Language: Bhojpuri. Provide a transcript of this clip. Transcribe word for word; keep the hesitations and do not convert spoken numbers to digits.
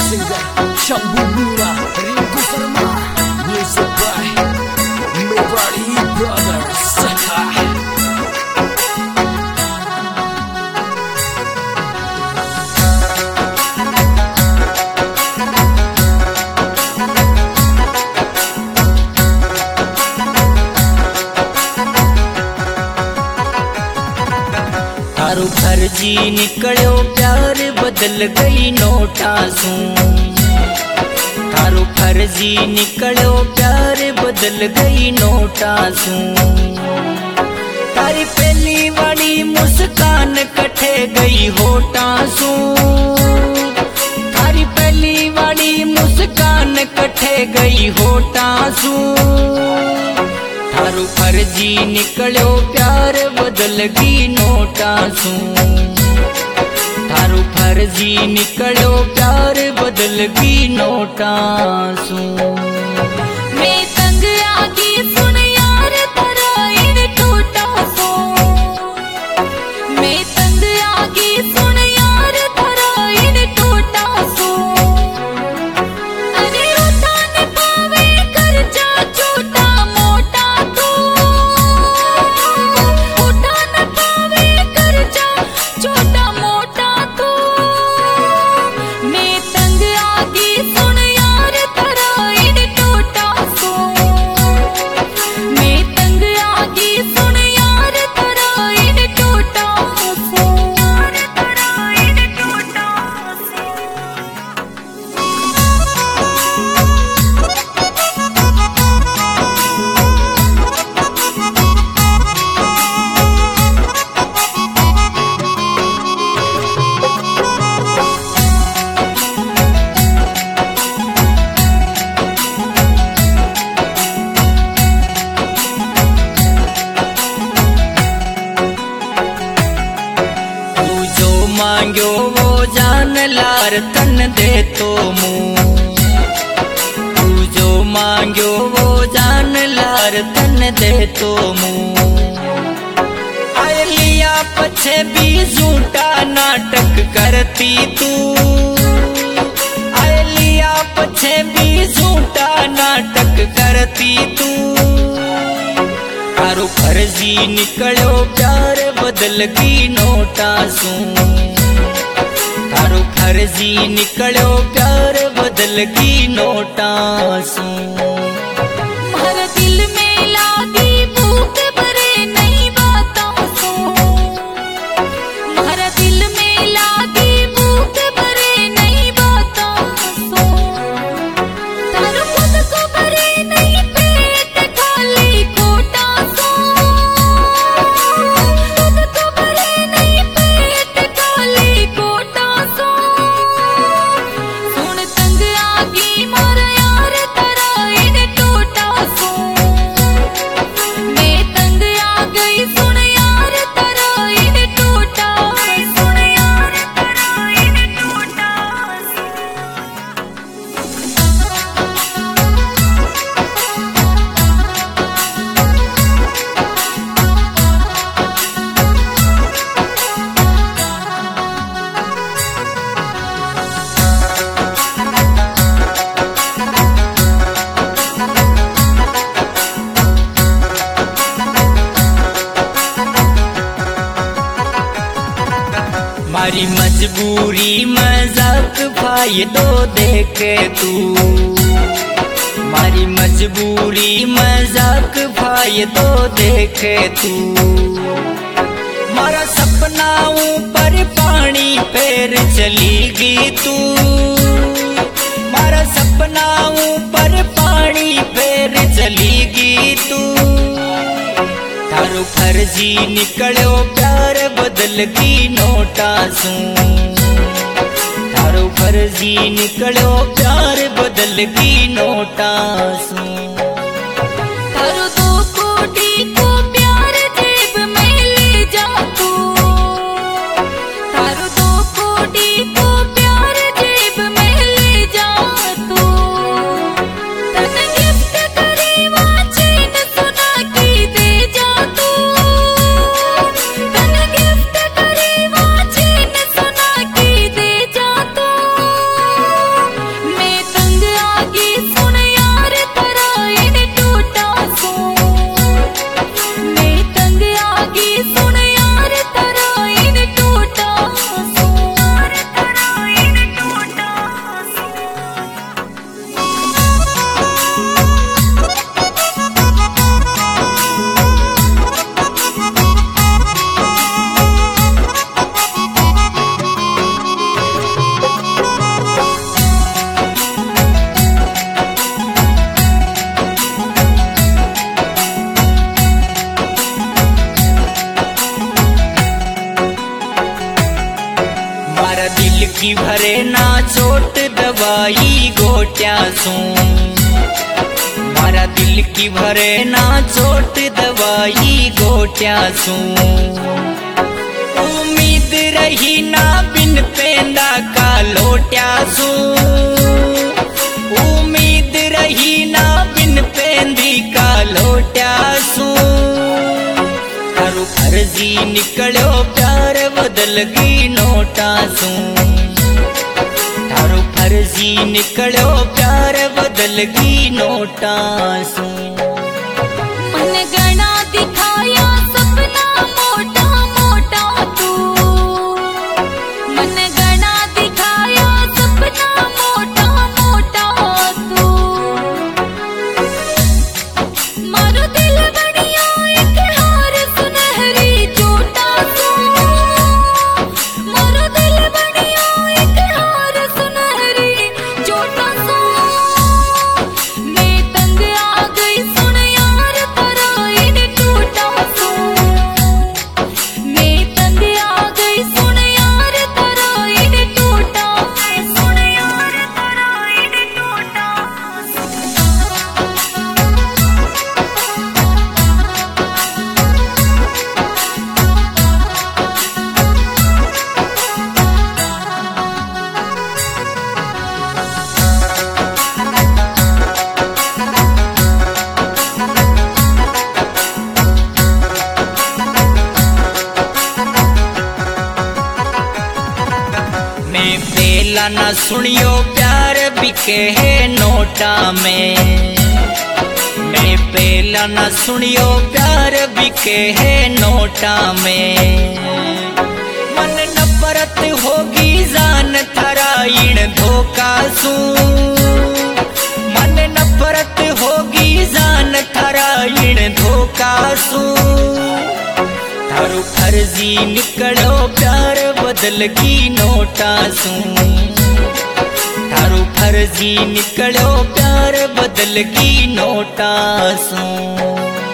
singer Shambhu Mura, Rinku Sharma, music by Mewari Brothers. थारू फर्जी निकलो प्यार बदल गई नोटा सू। थारू फर्जी निकलो प्यार बदल गई नोटा सू। तारी पहली वाली मुस्कान कटे गई होटा सू। तारी पहली वाली मुस्कान कटे गई होटा सू। थारू फर्जी निकलो प्यार बदल गई नोटा सू। थारू फर्जी निकलो प्यार बदल गई नोटा सू। मैं तंग आगी सुन यार तेरा इन टूटा सू। मैं तंग आगी सुन यार तेरा इन टूटा सू। अरे उठाने पावे खर्चा छोटा मोटा तू। उठाने पावे खर्चा छोटा मोटा तू। मैं तंग आगी सुन यार तेरा इन टूटा सू। मैं तंग आगी सुन यार तेरा इन टूटा सू। तेरा इन टूटा सू। तू जो मांग्यो वो जान लार तन दे तो मुँह। तू जो मांग्यो वो जान लार तन दे तो मुँह। आय लिया पछे भी झूठा नाटक करती तू। आय लिया पछे भी झूठा नाटक करती तू। थारू फर्जी निकलो प्यार बदल गई नोटा सू। थारू फर्जी निकलो प्यार बदल गई नोटा सू। हर दिल में लागी भूख भरे नहीं बातों सू। हर दिल में लागी भूख भरे नहीं बातों सू। तारू खुद को भरे नहीं पेट खाली कोटा सू। खुद को भरे नहीं पेट खाली कोटा सू। सुन तंग आगी मोर यार तेरा इन टूटा सू। मैं तंग आ गई सुन यार तेरा इन टूटा। सुन यार तेरा इन टूटा सू। मारी मजबूरी मजाक फायदो देखे तू। मारी मजबूरी मजाक फायदो देखे तू। मारा सपना ऊपर पानी फेर चली गई तू। मारा सपना ऊपर पानी फेर चली गई तू। थारू फर्जी निकलो प्यार बदल गई नोटा सू। थारू फर्जी निकलो प्यार बदल गई नोटा सू। तारू दो कोटी को प्यार जेब में ले जा तू। तारू दो कोटी को प्यार जेब में ले जा तू। तन गिफ्ट करी वाचेन सुना की दे जा तू। तन गिफ्ट करी वाचेन सुना की दे जा तू। भरे ना चोट दवाई गोट्या सू मारा दिल की भरे ना चोट दवाई गोट्या सू उम्मीद रही ना बिन पेंदा का लोट्या सू उम्मीद रही ना बिन पेंदी का लोट्या सू थारू फर्जी निकलो प्यार बदल गई नोटा सू थारू फर्जी निकलो प्यार बदल गई नोटा सू मन गणा दिखाया सपना मोटा मोटा तू मन गणा दिखाया सपना मोटा मोटा तू मारो दिल बढ़िया एक हार सुनहरी चोटा सू मारो दिल बढ़िया एक हार सुनहरी चोटा सू मैं तंग आ गई सुन यार तेरा इन टूटा सू मैं तंग आ गई सुन यार तेरा इन टूटा सुन यार तेरा इन टूटा मैं पहला ना सुनियो प्यार बिके है नोटा में मैं पहला ना सुनियो प्यार बिके है नोटा में मन नफरत होगी जान थरा इन धोखा सू मन नफरत होगी जान थरा इन धोखा सू थारू फर्जी निकलो प्यार बदल की नोटा सू थारू फर्जी निकलो प्यार बदल की नोटा सू।